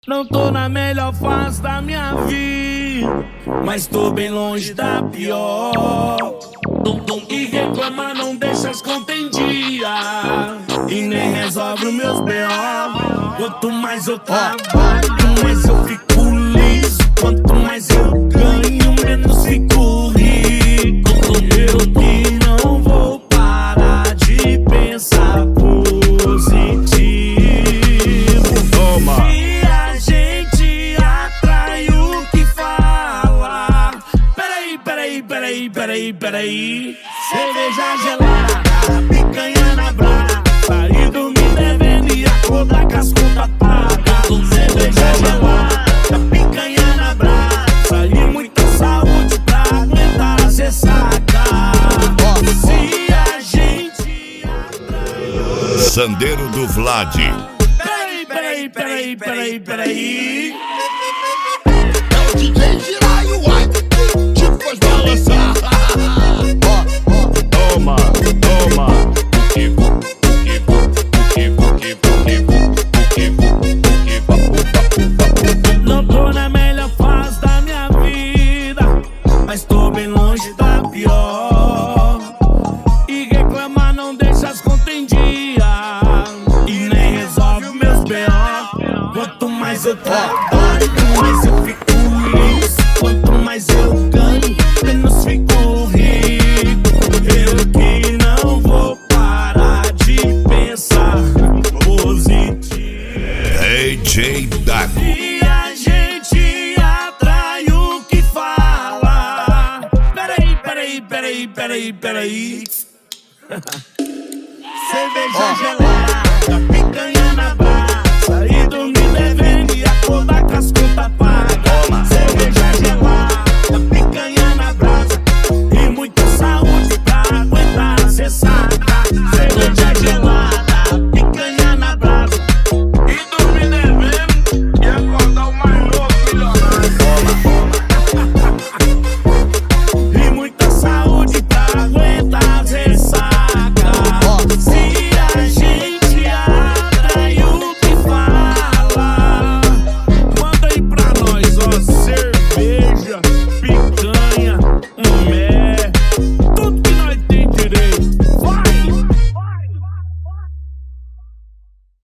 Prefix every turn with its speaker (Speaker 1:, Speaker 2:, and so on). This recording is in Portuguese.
Speaker 1: Não tô na melhor fase da minha vida, mas tô bem longe da pior. E reclamar não deixa as contas em dia e nem resolve os meus B.O. Quanto mais eu trabalho, mais eu fico liso. Quanto mais eu ganho, menos fico rico. Eu que não vou parar de pensar positivo.
Speaker 2: Toma!
Speaker 1: Se a gente atrai o que fala. Peraí. Cerveja gelada, picanha na brasa, e dormir devendo e acordar com as contas pagas. Cerveja gelada, picanha na brasa, e muita saúde pra aguentar as ressacas. Se a gente atrai...
Speaker 2: Sandeiro do Vlad.
Speaker 1: Peraí.
Speaker 3: É o DJ Giraio, uai, te faz balançar.
Speaker 2: Toma!
Speaker 1: Não tô na melhor fase da minha vida, mas tô bem longe da pior. E reclamar não deixa as contas em dia e nem resolve os meus B.O. Quanto mais eu trabalho, mais eu fico liso. Quanto mais eu ganho, menos fico rico. Eu que não vou parar de pensar positivo.
Speaker 2: DJ Dago.
Speaker 1: Se a gente atrai o que fala. Peraí. Cerveja gelada, picanha na brasa.